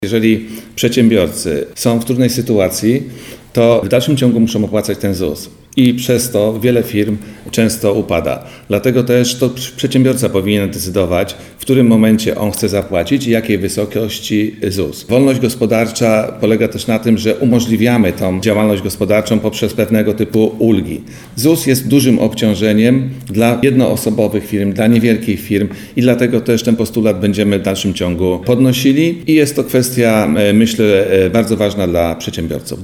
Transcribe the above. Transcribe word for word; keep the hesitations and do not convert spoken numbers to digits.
Jeżeli przedsiębiorcy są w trudnej sytuacji, to w dalszym ciągu muszą opłacać ten Z U S i przez to wiele firm często upada. Dlatego też to przedsiębiorca powinien decydować, w którym momencie on chce zapłacić i jakiej wysokości Z U S. Wolność gospodarcza polega też na tym, że umożliwiamy tą działalność gospodarczą poprzez pewnego typu ulgi. Z U S jest dużym obciążeniem dla jednoosobowych firm, dla niewielkich firm i dlatego też ten postulat będziemy w dalszym ciągu podnosili i jest to kwestia, myślę, bardzo ważna dla przedsiębiorców.